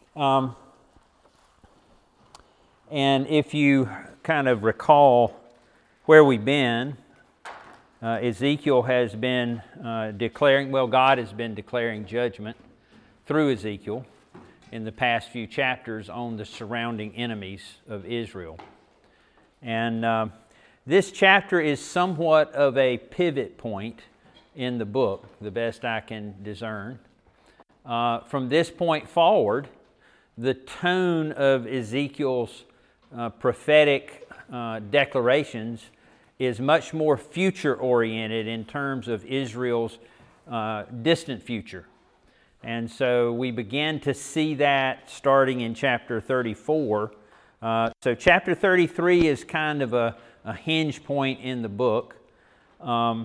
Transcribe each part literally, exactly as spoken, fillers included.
Um, and if you kind of recall where we've been, uh, Ezekiel has been uh, declaring, well, God has been declaring judgment through Ezekiel in the past few chapters on the surrounding enemies of Israel. And uh, this chapter is somewhat of a pivot point in the book, the best I can discern. Uh, from this point forward, the tone of Ezekiel's uh, prophetic uh, declarations is much more future-oriented in terms of Israel's uh, distant future. And so we begin to see that starting in chapter thirty-four. Uh, so chapter thirty-three is kind of a, a hinge point in the book. Um,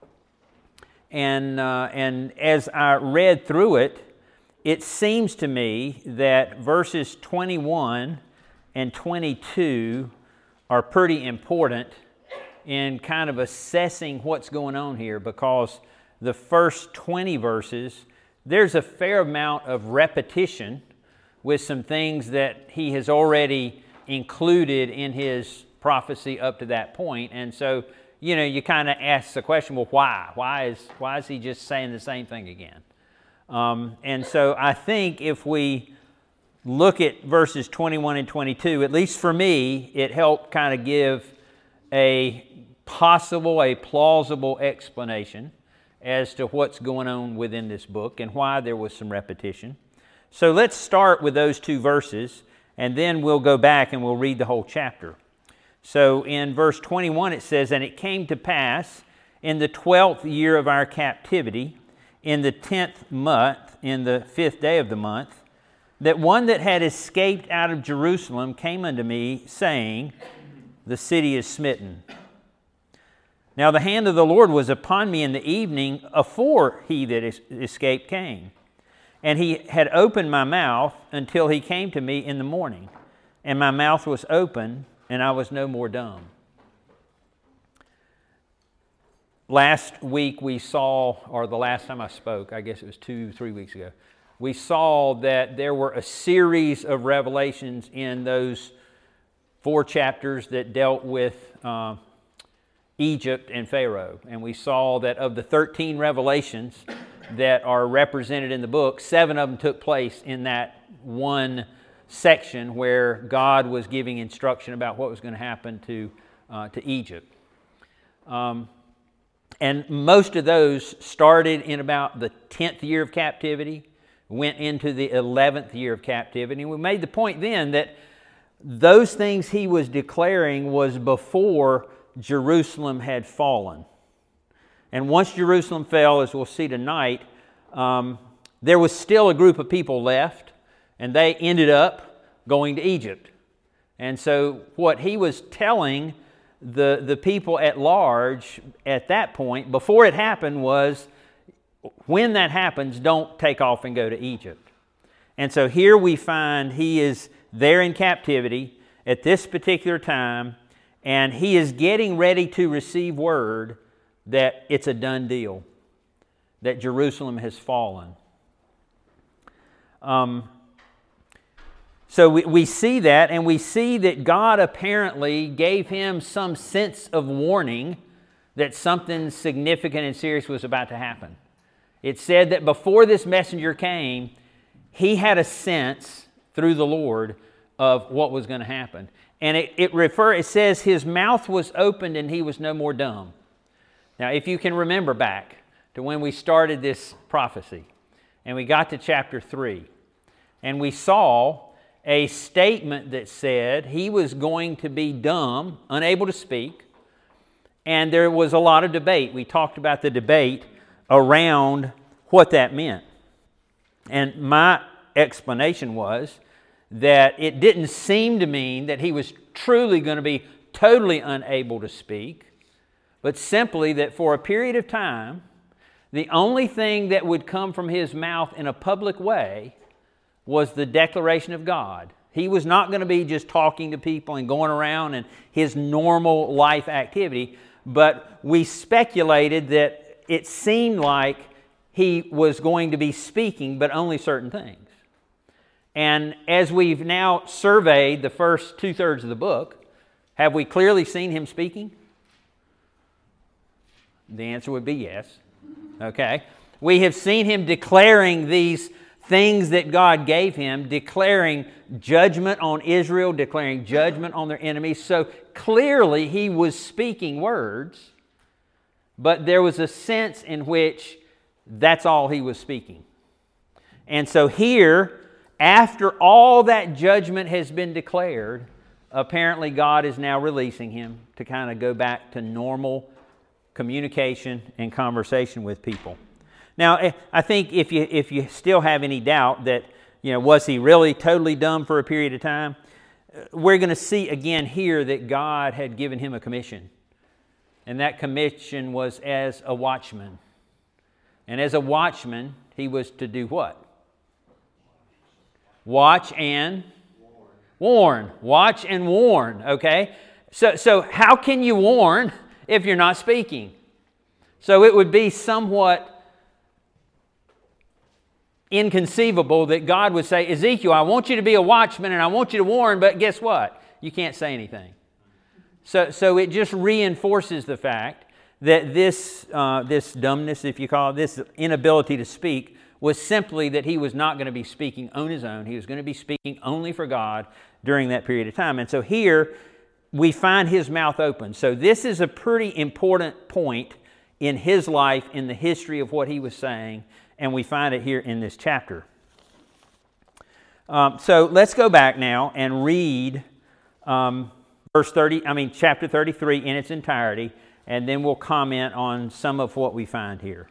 and, uh, and as I read through it, it seems to me that verses twenty-one and twenty-two are pretty important in kind of assessing what's going on here, because the first twenty verses, there's a fair amount of repetition with some things that he has already included in his prophecy up to that point. And so, you know, you kind of ask the question, well, why? Why is, why is he just saying the same thing again? Um, and so I think if we look at verses twenty-one and twenty-two, at least for me, it helped kind of give a possible, a plausible explanation as to what's going on within this book and why there was some repetition. So let's start with those two verses, and then we'll go back and we'll read the whole chapter. So in verse twenty-one it says, "And it came to pass in the twelfth year of our captivity, in the tenth month, in the fifth day of the month, that one that had escaped out of Jerusalem came unto me, saying, The city is smitten. Now the hand of the Lord was upon me in the evening afore he that es- escaped came. And he had opened my mouth until he came to me in the morning. And my mouth was open, and I was no more dumb." Last week we saw, or the last time I spoke, I guess it was two, three weeks ago, we saw that there were a series of revelations in those four chapters that dealt with uh, Egypt and Pharaoh. And we saw that of the thirteen revelations that are represented in the book, seven of them took place in that one section where God was giving instruction about what was going to happen to, uh, to Egypt. Um, and most of those started in about the tenth year of captivity, went into the eleventh year of captivity. And we made the point then that those things he was declaring was before Jerusalem had fallen. And once Jerusalem fell, as we'll see tonight, um, there was still a group of people left, and they ended up going to Egypt. And so what he was telling the, the people at large at that point, before it happened, was when that happens, don't take off and go to Egypt. And so here we find he is there in captivity at this particular time, and he is getting ready to receive word that it's a done deal, that Jerusalem has fallen. Um, so we, we see that, and we see that God apparently gave him some sense of warning that something significant and serious was about to happen. It said that before this messenger came, he had a sense through the Lord of what was going to happen. And it, it, refer, it says his mouth was opened and he was no more dumb. Now, if you can remember back to when we started this prophecy, and we got to chapter three, and we saw a statement that said he was going to be dumb, unable to speak, and there was a lot of debate. We talked about the debate around what that meant. And my explanation was that it didn't seem to mean that he was truly going to be totally unable to speak, but simply that for a period of time, the only thing that would come from his mouth in a public way was the declaration of God. He was not going to be just talking to people and going around and his normal life activity, but we speculated that it seemed like he was going to be speaking, but only certain things. And as we've now surveyed the first two-thirds of the book, have we clearly seen him speaking? The answer would be yes. Okay. We have seen him declaring these things that God gave him, declaring judgment on Israel, declaring judgment on their enemies. So clearly he was speaking words, but there was a sense in which that's all he was speaking. And so here, after all that judgment has been declared, apparently God is now releasing him to kind of go back to normal communication and conversation with people. Now, I think if you if you still have any doubt that, you know, was he really totally dumb for a period of time, we're going to see again here that God had given him a commission. And that commission was as a watchman. And as a watchman, he was to do what? Watch and warn. warn. Watch and warn, okay? So, so how can you warn if you're not speaking? So it would be somewhat inconceivable that God would say, Ezekiel, I want you to be a watchman and I want you to warn, but guess what? You can't say anything. So, so it just reinforces the fact that this, uh, this dumbness, if you call it, this inability to speak, was simply that he was not going to be speaking on his own. He was going to be speaking only for God during that period of time. And so here we find his mouth open. So this is a pretty important point in his life, in the history of what he was saying, and we find it here in this chapter. Um, so let's go back now and read um, verse thirty. I mean, chapter thirty-three in its entirety, and then we'll comment on some of what we find here.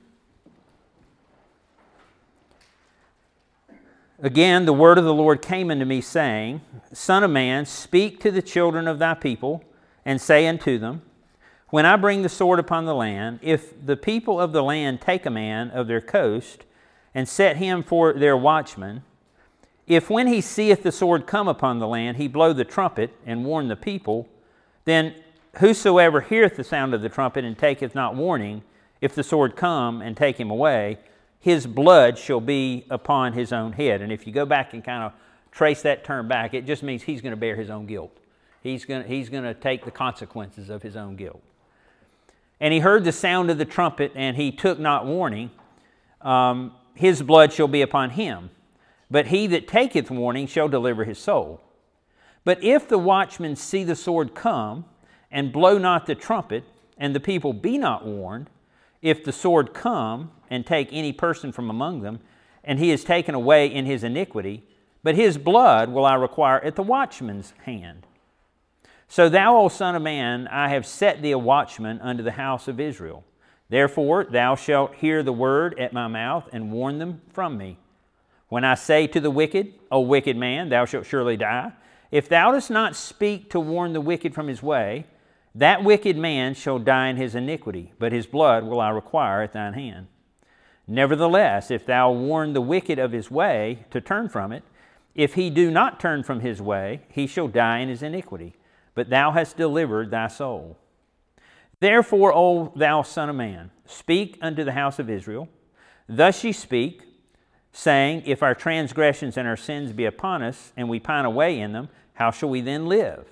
Again, the word of the Lord came unto me, saying, Son of man, speak to the children of thy people, and say unto them, When I bring the sword upon the land, if the people of the land take a man of their coast, and set him for their watchman, if when he seeth the sword come upon the land, he blow the trumpet, and warn the people, then whosoever heareth the sound of the trumpet, and taketh not warning, if the sword come and take him away, his blood shall be upon his own head. And if you go back and kind of trace that term back, it just means he's going to bear his own guilt. He's going to, he's going to take the consequences of his own guilt. And he heard the sound of the trumpet, and he took not warning. Um, his blood shall be upon him. But he that taketh warning shall deliver his soul. But if the watchman see the sword come, and blow not the trumpet, and the people be not warned, if the sword come and take any person from among them, and he is taken away in his iniquity, but his blood will I require at the watchman's hand. So thou, O son of man, I have set thee a watchman unto the house of Israel. Therefore thou shalt hear the word at my mouth, and warn them from me. When I say to the wicked, O wicked man, thou shalt surely die, if thou dost not speak to warn the wicked from his way, that wicked man shall die in his iniquity, but his blood will I require at thine hand. Nevertheless, if thou warn the wicked of his way to turn from it, if he do not turn from his way, he shall die in his iniquity, but thou hast delivered thy soul. Therefore, O thou son of man, speak unto the house of Israel. Thus ye speak, saying, If our transgressions and our sins be upon us, and we pine away in them, how shall we then live?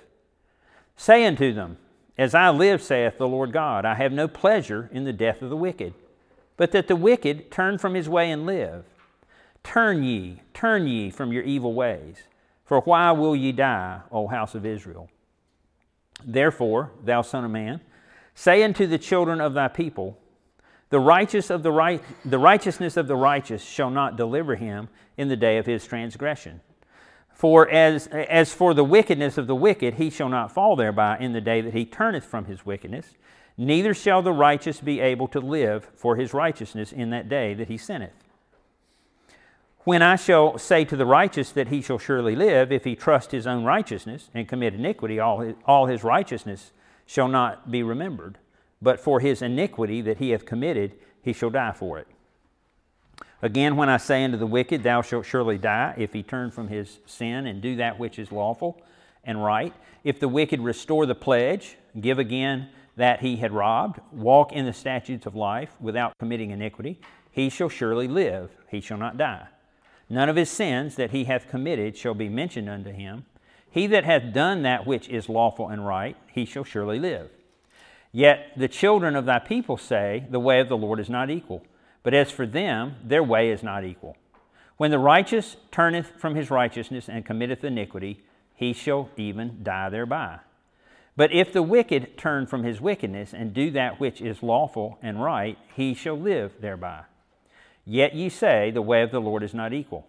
Say unto them, As I live, saith the Lord God, I have no pleasure in the death of the wicked, but that the wicked turn from his way and live. Turn ye, turn ye from your evil ways, for why will ye die, O house of Israel? Therefore, thou son of man, say unto the children of thy people, The righteous of the right, the righteousness of the righteous shall not deliver him in the day of his transgression. For as, as for the wickedness of the wicked, he shall not fall thereby in the day that he turneth from his wickedness, neither shall the righteous be able to live for his righteousness in that day that he sinneth. When I shall say to the righteous that he shall surely live, if he trust his own righteousness and commit iniquity, all his, all his righteousness shall not be remembered. But for his iniquity that he hath committed, he shall die for it. Again, when I say unto the wicked, Thou shalt surely die, if he turn from his sin and do that which is lawful and right. If the wicked restore the pledge, give again that he had robbed, walk in the statutes of life without committing iniquity, he shall surely live, he shall not die. None of his sins that he hath committed shall be mentioned unto him. He that hath done that which is lawful and right, he shall surely live. Yet the children of thy people say, the way of the Lord is not equal. But as for them, their way is not equal. When the righteous turneth from his righteousness and committeth iniquity, he shall even die thereby. But if the wicked turn from his wickedness and do that which is lawful and right, he shall live thereby. Yet ye say, the way of the Lord is not equal.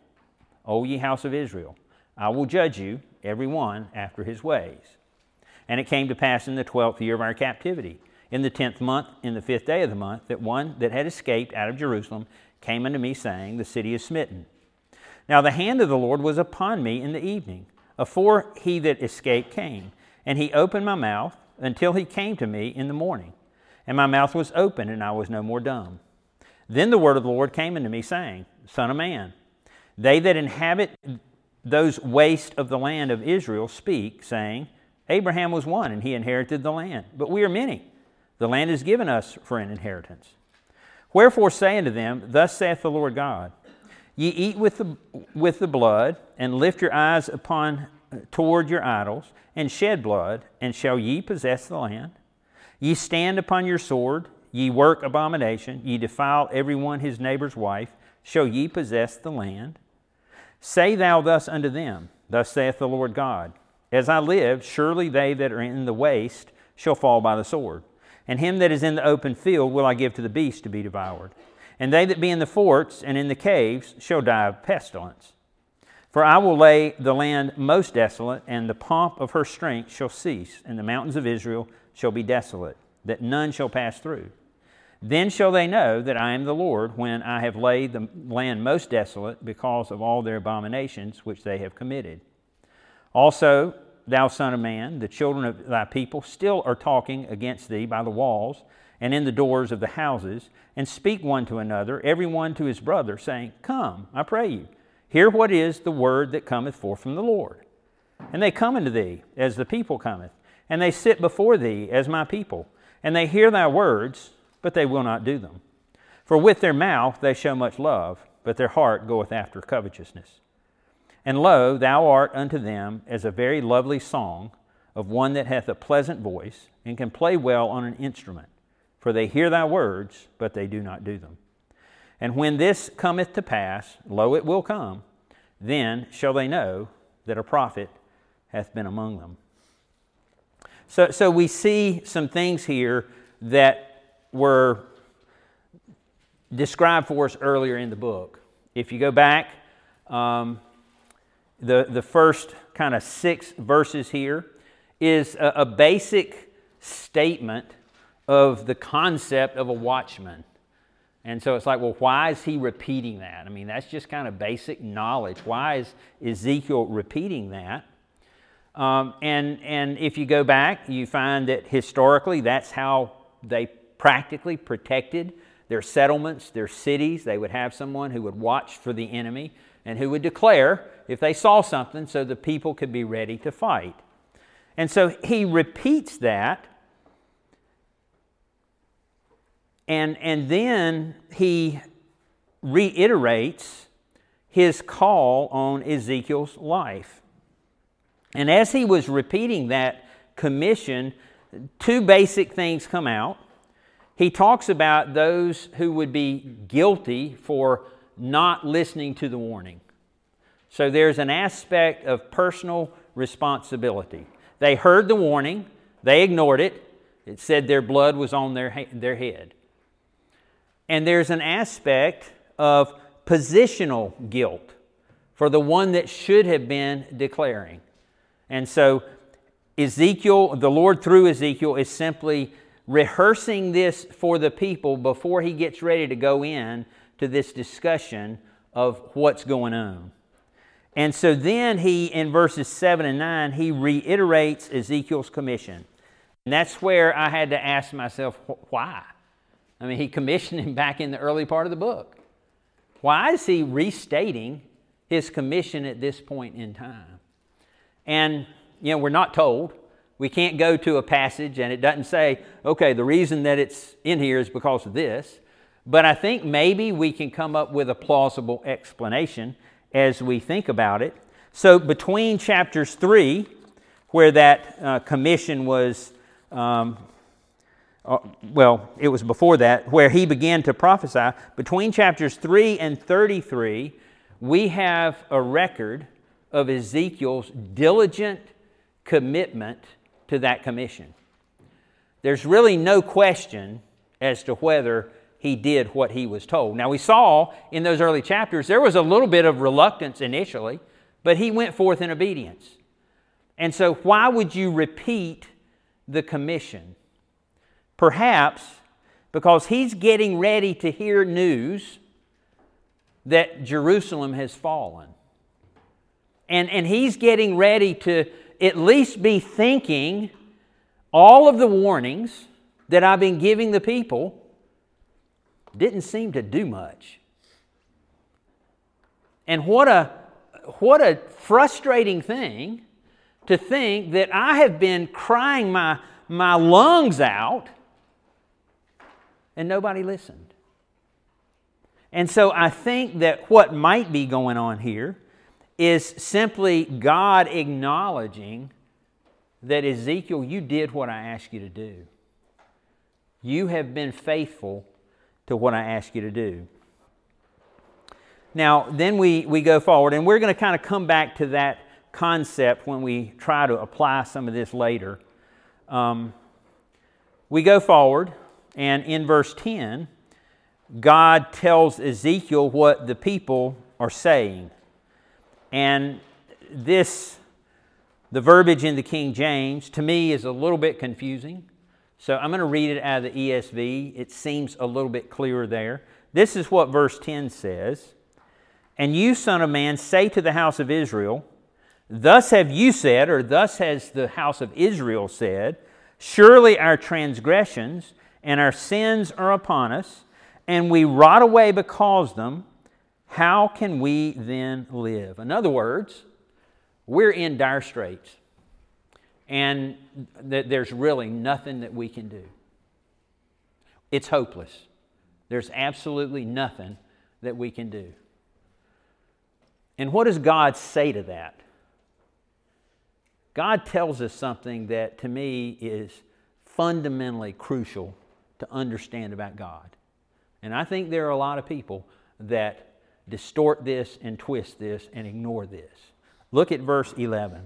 O ye house of Israel, I will judge you, every one after his ways. And it came to pass in the twelfth year of our captivity, in the tenth month, in the fifth day of the month, that one that had escaped out of Jerusalem came unto me, saying, the city is smitten. Now the hand of the Lord was upon me in the evening, afore he that escaped came. And he opened my mouth until he came to me in the morning. And my mouth was open, and I was no more dumb. Then the word of the Lord came unto me, saying, Son of man, they that inhabit those wastes of the land of Israel speak, saying, Abraham was one, and he inherited the land. But we are many. The land is given us for an inheritance. Wherefore say unto them, Thus saith the Lord God, Ye eat with the, with the blood, and lift your eyes upon toward your idols, and shed blood, and shall ye possess the land? Ye stand upon your sword, ye work abomination, ye defile every one his neighbor's wife, shall ye possess the land? Say thou thus unto them, Thus saith the Lord God, As I live, surely they that are in the waste shall fall by the sword, and him that is in the open field will I give to the beast to be devoured. And they that be in the forts and in the caves shall die of pestilence. For I will lay the land most desolate, and the pomp of her strength shall cease, and the mountains of Israel shall be desolate, that none shall pass through. Then shall they know that I am the Lord, when I have laid the land most desolate, because of all their abominations which they have committed. Also, thou son of man, the children of thy people still are talking against thee by the walls and in the doors of the houses, and speak one to another, every one to his brother, saying, Come, I pray you, hear what is the word that cometh forth from the Lord. And they come unto thee as the people cometh, and they sit before thee as my people, and they hear thy words, but they will not do them. For with their mouth they show much love, but their heart goeth after covetousness. And lo, thou art unto them as a very lovely song of one that hath a pleasant voice, and can play well on an instrument. For they hear thy words, but they do not do them. And when this cometh to pass, lo, it will come, then shall they know that a prophet hath been among them. So, so we see some things here that were described for us earlier in the book. If you go back, um, the, the first kind of six verses here is a, a basic statement of the concept of a watchman. And so it's like, well, why is he repeating that? I mean, that's just kind of basic knowledge. Why is Ezekiel repeating that? Um, and, and if you go back, you find that historically that's how they practically protected their settlements, their cities. They would have someone who would watch for the enemy and who would declare if they saw something so the people could be ready to fight. And so he repeats that. And, and then he reiterates his call on Ezekiel's life. And as he was repeating that commission, two basic things come out. He talks about those who would be guilty for not listening to the warning. So there's an aspect of personal responsibility. They heard the warning, they ignored it. It said their blood was on their, their head. And there's an aspect of positional guilt for the one that should have been declaring. And so Ezekiel, the Lord through Ezekiel, is simply rehearsing this for the people before he gets ready to go in to this discussion of what's going on. And so then he, in verses seven and nine, he reiterates Ezekiel's commission. And that's where I had to ask myself, why? I mean, he commissioned him back in the early part of the book. Why is he restating his commission at this point in time? And, you know, we're not told. We can't go to a passage and it doesn't say, okay, the reason that it's in here is because of this. But I think maybe we can come up with a plausible explanation. as we think about it. So between chapters three, where that uh, commission was, um, uh, well, it was before that, where he began to prophesy, between chapters three and thirty-three, we have a record of Ezekiel's diligent commitment to that commission. There's really no question as to whether he did what he was told. Now, we saw in those early chapters there was a little bit of reluctance initially, but he went forth in obedience. And so why would you repeat the commission? Perhaps because he's getting ready to hear news that Jerusalem has fallen. And, and he's getting ready to at least be thinking all of the warnings that I've been giving the people didn't seem to do much. And what a, what a frustrating thing to think that I have been crying my, my lungs out and nobody listened. And so I think that what might be going on here is simply God acknowledging that, Ezekiel, you did what I asked you to do. You have been faithful to what I asked you to do. Now, then we, we go forward, and we're going to kind of come back to that concept when we try to apply some of this later. Um, we go forward, and in verse ten, God tells Ezekiel what the people are saying. And this, the verbiage in the King James, to me is a little bit confusing. So I'm going to read it out of the E S V. It seems a little bit clearer there. This is what verse ten says. And you, son of man, say to the house of Israel, thus have you said, or thus has the house of Israel said, surely our transgressions and our sins are upon us, and we rot away because of them. How can we then live? In other words, we're in dire straits. And th- there's really nothing that we can do. It's hopeless. There's absolutely nothing that we can do. And what does God say to that? God tells us something that to me is fundamentally crucial to understand about God. And I think there are a lot of people that distort this and twist this and ignore this. Look at verse eleven.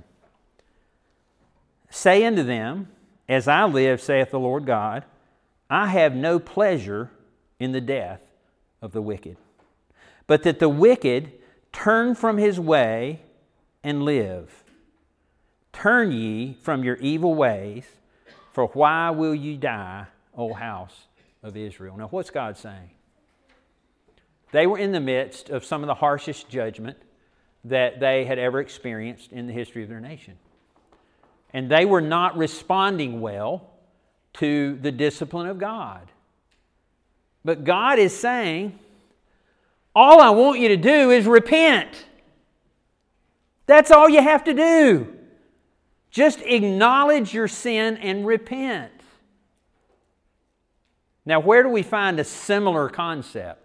Say unto them, as I live, saith the Lord God, I have no pleasure in the death of the wicked, but that the wicked turn from his way and live. Turn ye from your evil ways, for why will ye die, O house of Israel? Now, what's God saying? They were in the midst of some of the harshest judgment that they had ever experienced in the history of their nation. And they were not responding well to the discipline of God. But God is saying, all I want you to do is repent. That's all you have to do. Just acknowledge your sin and repent. Now, where do we find a similar concept?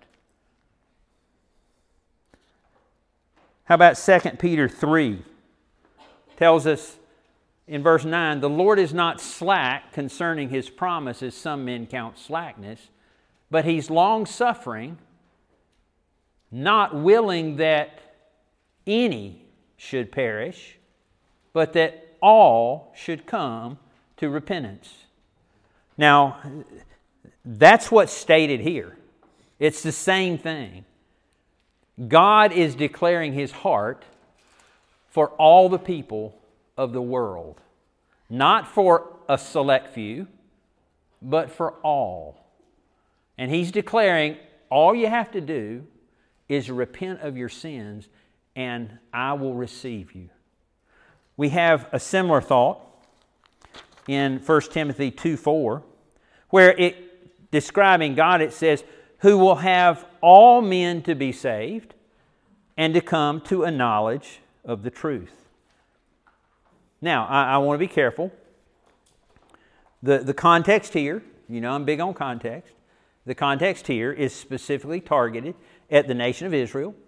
How about Second Peter three? Tells us in verse nine, the Lord is not slack concerning His promise, as some men count slackness, but He's long-suffering, not willing that any should perish, but that all should come to repentance. Now, that's what's stated here. It's the same thing. God is declaring His heart for all the people of the world. Not for a select few, but for all. And He's declaring all you have to do is repent of your sins and I will receive you. We have a similar thought in First Timothy two four, where it describing God, it says, who will have all men to be saved and to come to a knowledge of the truth. Now, I, I want to be careful. The, the context here, you know I'm big on context. The context here is specifically targeted at the nation of Israel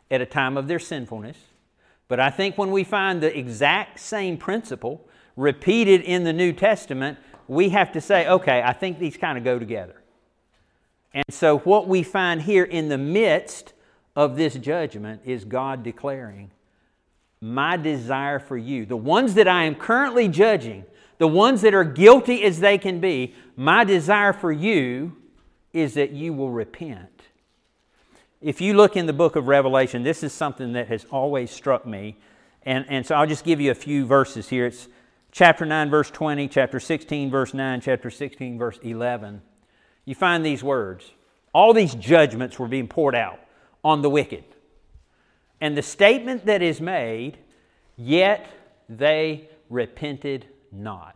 at a time of their sinfulness. But I think when we find the exact same principle repeated in the New Testament, we have to say, okay, I think these kind of go together. And so what we find here in the midst of this judgment is God declaring, my desire for you, the ones that I am currently judging, the ones that are guilty as they can be, my desire for you is that you will repent. If you look in the book of Revelation, this is something that has always struck me. And, and so I'll just give you a few verses here. It's chapter nine, verse twenty, chapter sixteen, verse nine, chapter sixteen, verse eleven. You find these words. All these judgments were being poured out on the wicked. And the statement that is made, yet they repented not.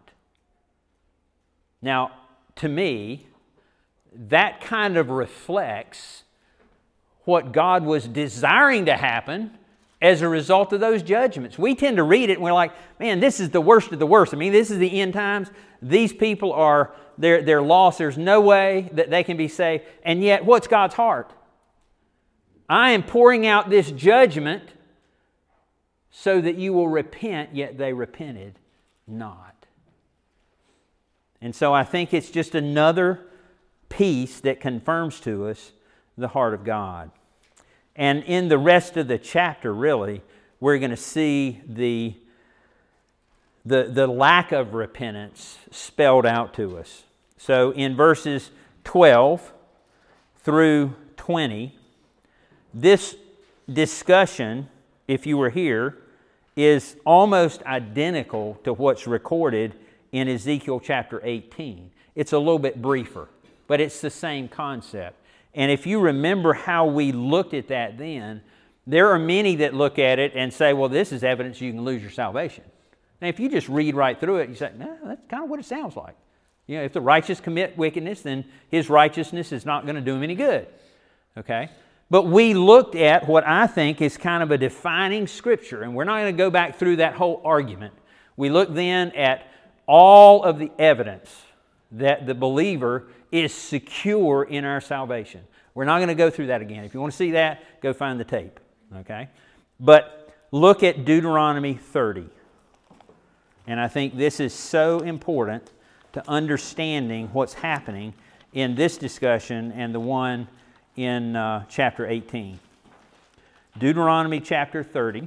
Now, to me, that kind of reflects what God was desiring to happen as a result of those judgments. We tend to read it and we're like, man, this is the worst of the worst. I mean, this is the end times. These people are, they're, they're lost. There's no way that they can be saved. And yet, what's God's heart? I am pouring out this judgment so that you will repent, yet they repented not. And so I think it's just another piece that confirms to us the heart of God. And in the rest of the chapter, really, we're going to see the, the, the lack of repentance spelled out to us. So in verses twelve through twenty, this discussion, if you were here, is almost identical to what's recorded in Ezekiel chapter eighteen. It's a little bit briefer, but it's the same concept. And if you remember how we looked at that then, there are many that look at it and say, well, this is evidence you can lose your salvation. Now, if you just read right through it, you say, no, that's kind of what it sounds like. You know, if the righteous commit wickedness, then his righteousness is not going to do him any good. Okay? But we looked at what I think is kind of a defining scripture, and we're not going to go back through that whole argument. We looked then at all of the evidence that the believer is secure in our salvation. We're not going to go through that again. If you want to see that, go find the tape. Okay? But look at Deuteronomy thirty. And I think this is so important to understanding what's happening in this discussion and the one in uh, chapter eighteen. Deuteronomy chapter thirty,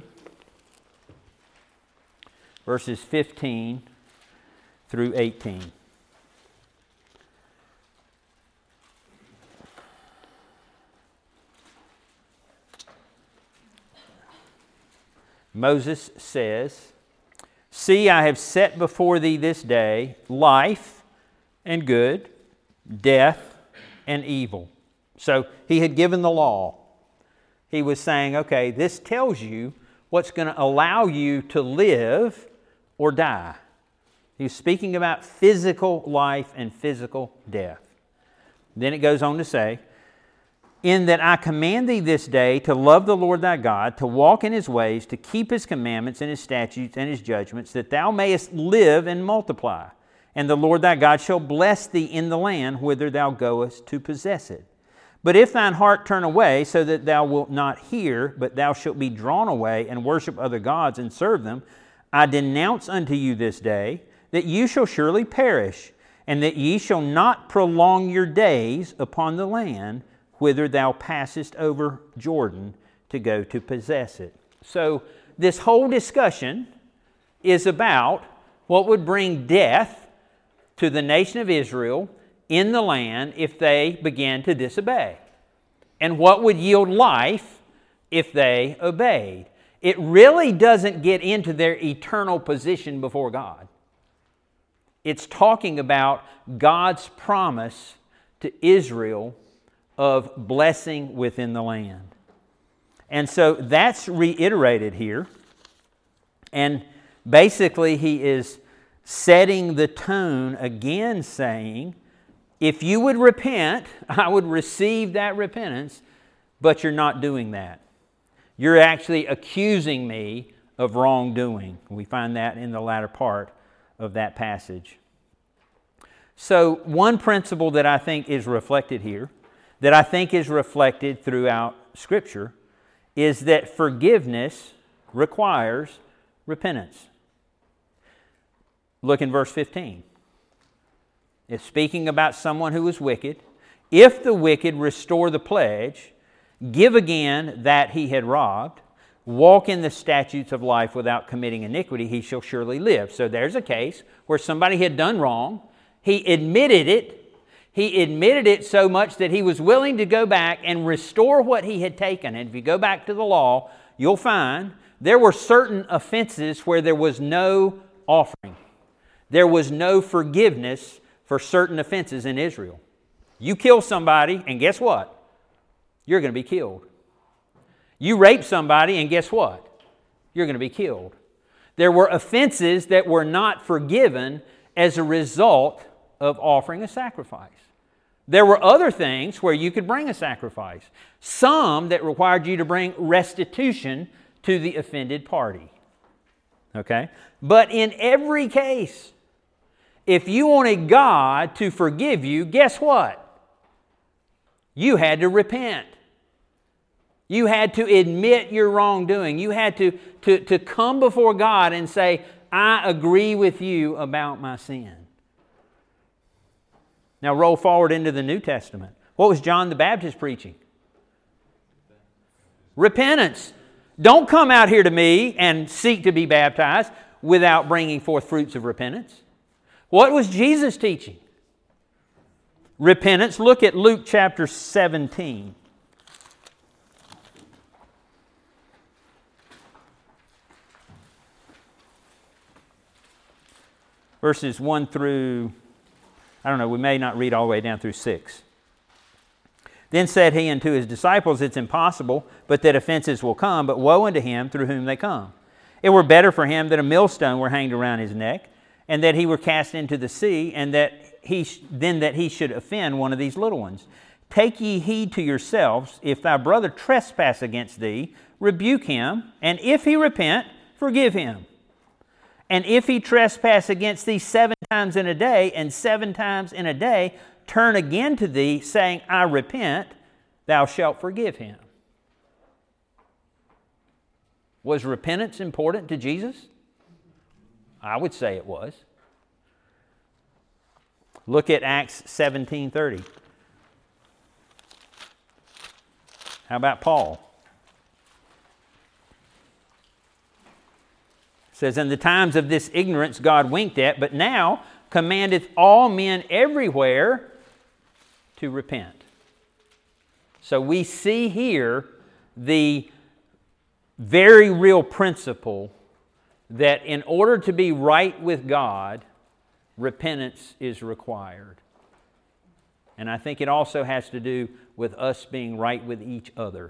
verses fifteen through eighteen. Moses says, see, I have set before thee this day life and good, death and evil. So he had given the law. He was saying, okay, this tells you what's going to allow you to live or die. He's speaking about physical life and physical death. Then it goes on to say, in that I command thee this day to love the Lord thy God, to walk in his ways, to keep his commandments and his statutes and his judgments, that thou mayest live and multiply. And the Lord thy God shall bless thee in the land whither thou goest to possess it. But if thine heart turn away, so that thou wilt not hear, but thou shalt be drawn away and worship other gods and serve them, I denounce unto you this day that you shall surely perish, and that ye shall not prolong your days upon the land whither thou passest over Jordan to go to possess it. So this whole discussion is about what would bring death to the nation of Israel in the land if they began to disobey, and what would yield life if they obeyed. It really doesn't get into their eternal position before God. It's talking about God's promise to Israel of blessing within the land. And so that's reiterated here. And basically he is setting the tone again, saying, if you would repent, I would receive that repentance, but you're not doing that. You're actually accusing me of wrongdoing. We find that in the latter part of that passage. So one principle that I think is reflected here, that I think is reflected throughout Scripture, is that forgiveness requires repentance. Look in verse fifteen. It's speaking about someone who was wicked. If the wicked restore the pledge, give again that he had robbed, walk in the statutes of life without committing iniquity, he shall surely live. So there's a case where somebody had done wrong. He admitted it. He admitted it so much that he was willing to go back and restore what he had taken. And if you go back to the law, you'll find there were certain offenses where there was no offering. There was no forgiveness for certain offenses in Israel. You kill somebody, and guess what? You're going to be killed. You rape somebody, and guess what? You're going to be killed. There were offenses that were not forgiven as a result of offering a sacrifice. There were other things where you could bring a sacrifice. Some that required you to bring restitution to the offended party. Okay? But in every case, if you wanted God to forgive you, guess what? You had to repent. You had to admit your wrongdoing. You had to, to, to come before God and say, I agree with you about my sin. Now roll forward into the New Testament. What was John the Baptist preaching? Repentance. Don't come out here to me and seek to be baptized without bringing forth fruits of repentance. What was Jesus teaching? Repentance. Look at Luke chapter seventeen. Verses one through, I don't know, we may not read all the way down through six. Then said he unto his disciples, it's impossible, but that offenses will come, but woe unto him through whom they come. It were better for him that a millstone were hanged around his neck, and that he were cast into the sea, and that he sh- then that he should offend one of these little ones. Take ye heed to yourselves, if thy brother trespass against thee, rebuke him, and if he repent, forgive him. And if he trespass against thee seven times in a day, and seven times in a day turn again to thee, saying, I repent, thou shalt forgive him. Was repentance important to Jesus? I would say it was. Look at Acts seventeen thirty. How about Paul? It says, in the times of this ignorance God winked at, but now commandeth all men everywhere to repent. So we see here the very real principle that in order to be right with God, repentance is required. And I think it also has to do with us being right with each other.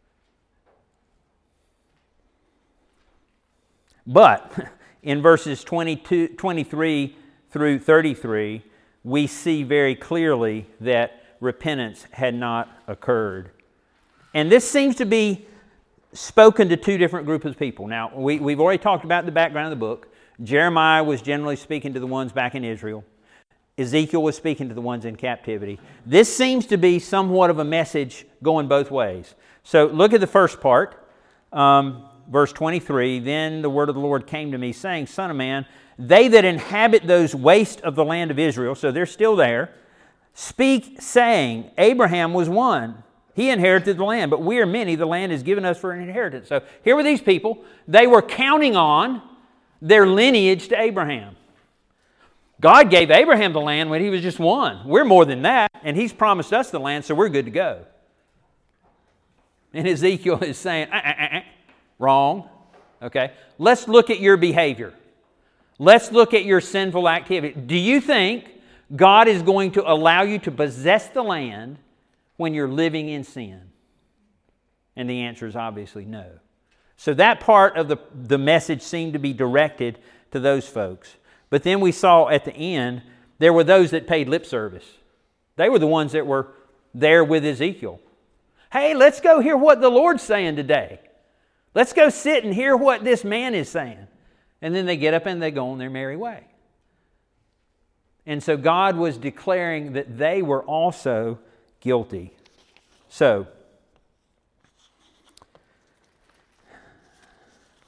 But in verses twenty-two, twenty-three through thirty-three, we see very clearly that repentance had not occurred. And this seems to be spoken to two different groups of people. Now, we, we've already talked about the background of the book. Jeremiah was generally speaking to the ones back in Israel. Ezekiel was speaking to the ones in captivity. This seems to be somewhat of a message going both ways. So look at the first part. Um, Verse twenty-three, then the word of the Lord came to me, saying, Son of man, they that inhabit those wastes of the land of Israel, so they're still there, speak, saying, Abraham was one. He inherited the land, but we are many. The land is given us for an inheritance. So here were these people. They were counting on their lineage to Abraham. God gave Abraham the land when he was just one. We're more than that, and He's promised us the land, so we're good to go. And Ezekiel is saying, uh, uh, uh, uh. Wrong. Okay. Let's look at your behavior. Let's look at your sinful activity. Do you think God is going to allow you to possess the land when you're living in sin? And the answer is obviously no. So that part of the, the message seemed to be directed to those folks. But then we saw at the end, there were those that paid lip service. They were the ones that were there with Ezekiel. Hey, let's go hear what the Lord's saying today. Let's go sit and hear what this man is saying. And then they get up and they go on their merry way. And so God was declaring that they were also guilty. So,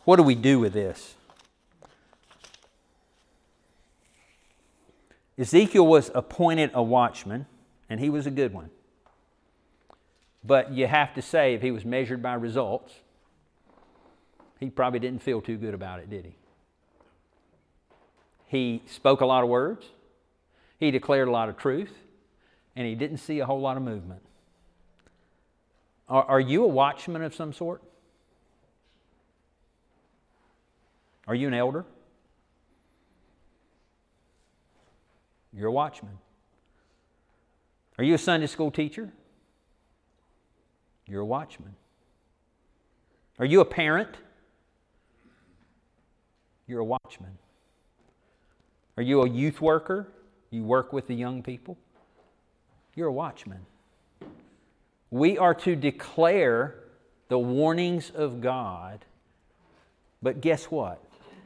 What do we do with this? Ezekiel was appointed a watchman, and he was a good one. But you have to say, if he was measured by results, he probably didn't feel too good about it, did he? He spoke a lot of words, he declared a lot of truth, and he didn't see a whole lot of movement. Are, are you a watchman of some sort? Are you an elder? You're a watchman. Are you a Sunday school teacher? You're a watchman. Are you a parent? You're a watchman. Are you a youth worker? You work with the young people? You're a watchman. We are to declare the warnings of God, but guess what?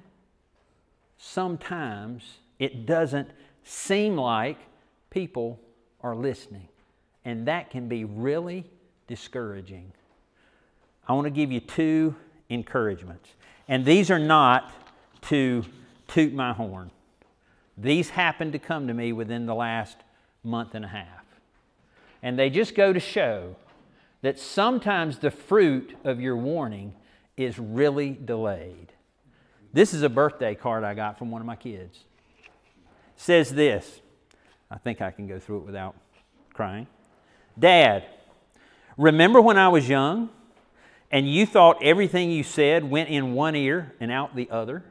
Sometimes it doesn't seem like people are listening, and that can be really discouraging. I want to give you two encouragements, and these are not to toot my horn. These happened to come to me within the last month and a half, and they just go to show that sometimes the fruit of your warning is really delayed. This is a birthday card I got from one of my kids. It says this. I think I can go through it without crying. Dad, remember when I was young and you thought everything you said went in one ear and out the other?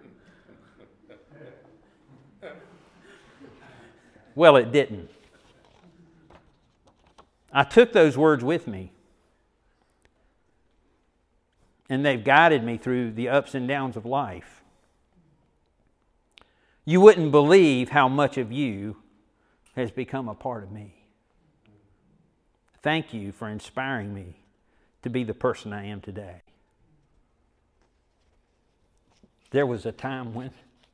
Well, it didn't. I took those words with me, and they've guided me through the ups and downs of life. You wouldn't believe how much of you has become a part of me. Thank you for inspiring me to be the person I am today. There was a time when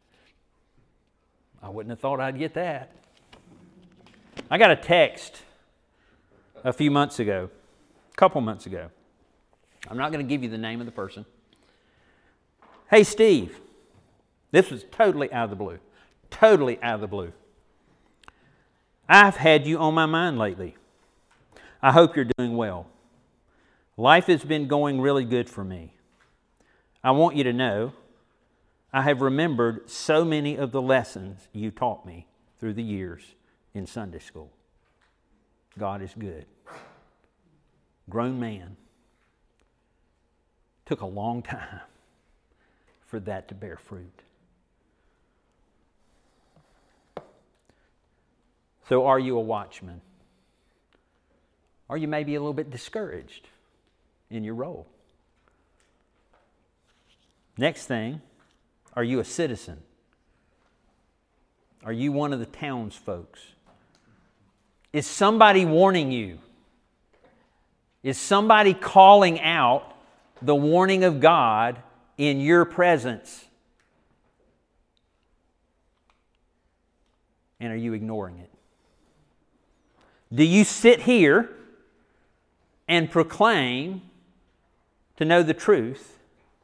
I wouldn't have thought I'd get that. I got a text a few months ago, a couple months ago. I'm not going to give you the name of the person. Hey, Steve. This was totally out of the blue. Totally out of the blue. I've had you on my mind lately. I hope you're doing well. Life has been going really good for me. I want you to know I have remembered so many of the lessons you taught me through the years in Sunday school. God is good. Grown man. Took a long time for that to bear fruit. So are you a watchman? Are you maybe a little bit discouraged in your role? Next thing, are you a citizen? Are you one of the townsfolk? Is somebody warning you? Is somebody calling out the warning of God in your presence? And are you ignoring it? Do you sit here and proclaim to know the truth,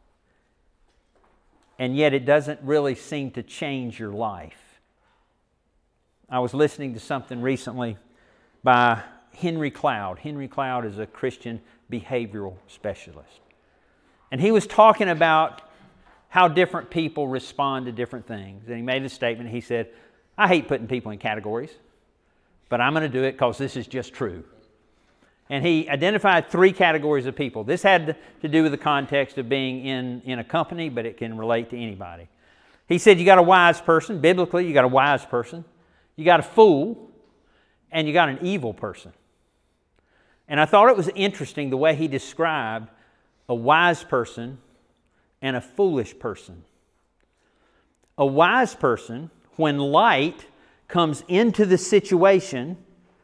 and yet it doesn't really seem to change your life? I was listening to something recently by Henry Cloud. Henry Cloud is a Christian behavioral specialist. And he was talking about how different people respond to different things. And he made a statement. He said, I hate putting people in categories, but I'm going to do it because this is just true. And he identified three categories of people. This had to do with the context of being in, in a company, but it can relate to anybody. He said you got a wise person. Biblically, you got a wise person. You got a fool. And you got an evil person. And I thought it was interesting the way he described a wise person and a foolish person. A wise person, when light comes into the situation,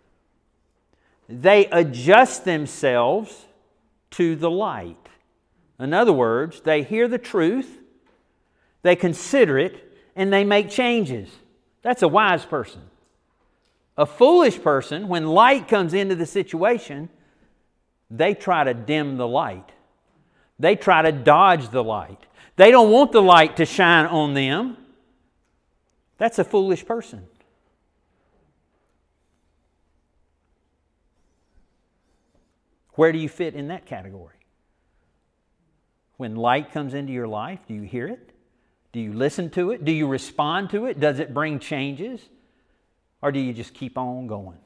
they adjust themselves to the light. In other words, they hear the truth, they consider it, and they make changes. That's a wise person. A foolish person, when light comes into the situation, they try to dim the light. They try to dodge the light. They don't want the light to shine on them. That's a foolish person. Where do you fit in that category? When light comes into your life, do you hear it? Do you listen to it? Do you respond to it? Does it bring changes? Or do you just keep on going?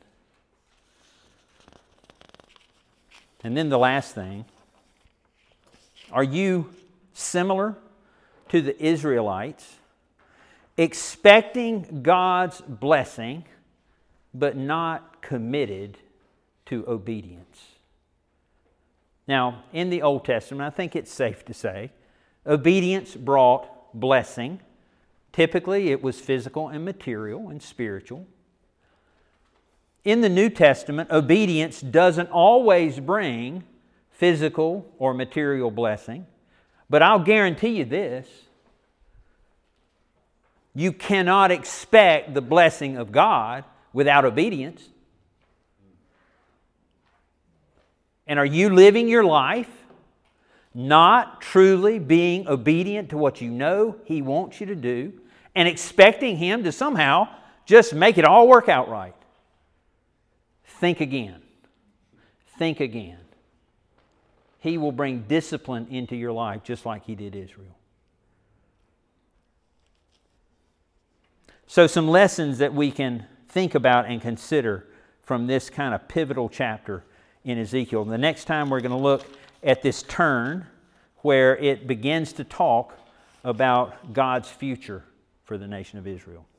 And then the last thing, are you similar to the Israelites, expecting God's blessing, but not committed to obedience? Now, in the Old Testament, I think it's safe to say, obedience brought blessing. Typically, it was physical and material and spiritual. In the New Testament, obedience doesn't always bring physical or material blessing. But I'll guarantee you this: you cannot expect the blessing of God without obedience. And are you living your life not truly being obedient to what you know He wants you to do and expecting Him to somehow just make it all work out right? Think again. Think again. He will bring discipline into your life just like He did Israel. So some lessons that we can think about and consider from this kind of pivotal chapter in Ezekiel. The next time we're going to look at this turn where it begins to talk about God's future for the nation of Israel.